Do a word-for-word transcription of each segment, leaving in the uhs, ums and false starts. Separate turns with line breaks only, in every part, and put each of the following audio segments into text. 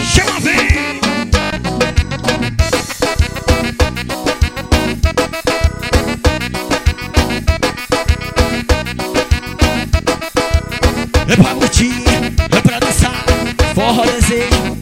Chama, vem! É pra curtir, é pra dançar, forró desejo.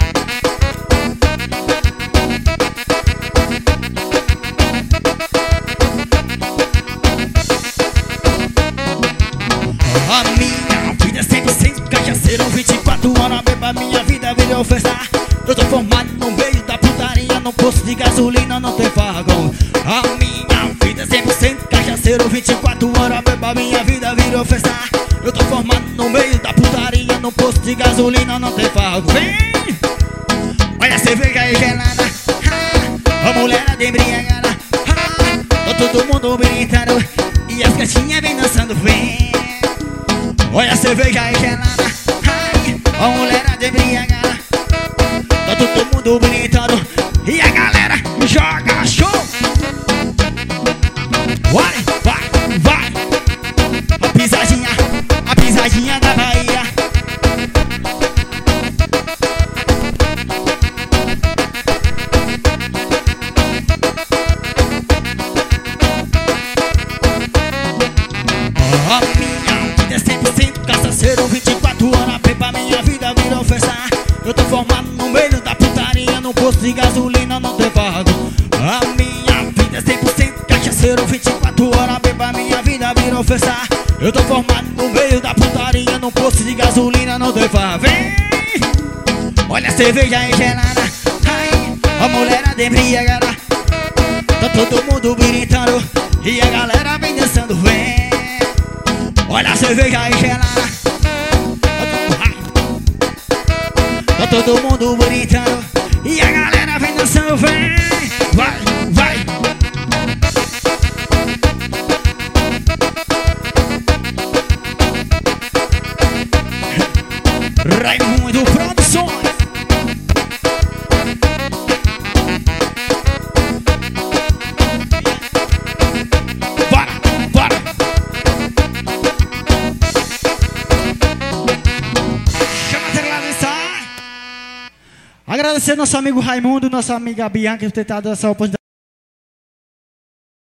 A minha vida é cem por cento cachaceiro, vinte e quatro horas beba, minha vida virou festa. Eu tô formado no meio da putaria, no posto de gasolina não tem vagão. A minha vida é cem por cento cachaceiro, vinte e quatro horas beba, minha vida virou festa. Eu tô formado no meio da putaria, no posto de gasolina não tem vagão. Vem! Olha a cerveja aí gelada, ah, a mulherada embriagada, ah, tô todo mundo brincando e as gatinhas vem dançando, vem. Olha a cerveja aí gelada, ai, a mulherada embriagada, tá todo mundo bonitando e a galera joga show. Vai, vai, vai. A pisadinha, a pisadinha da Bahia. A minha vida é cem por cento cachaceiro, vinte e quatro horas beba, minha vida virou festa. Eu tô formado no meio da putaria, no posto de gasolina não tem vagão. A minha vida é cem por cento cachaceiro, vinte e quatro horas beba, minha vida virou festa. Eu tô formado no meio da putaria, no posto de gasolina não tem vagão. Vem! Olha a cerveja aí gelada, ai, a mulherada embriagada, tá todo mundo gritando e a galera vem dançando, vem. Olha a cerveja aí gelada, tá todo mundo gritando e a galera vem dançando, vem. Vai, vai. Raimundo Produções. Bora, bora. Chama a tela dançar. Agradecer nosso amigo Raimundo, nossa amiga Bianca por ter dado essa oportunidade.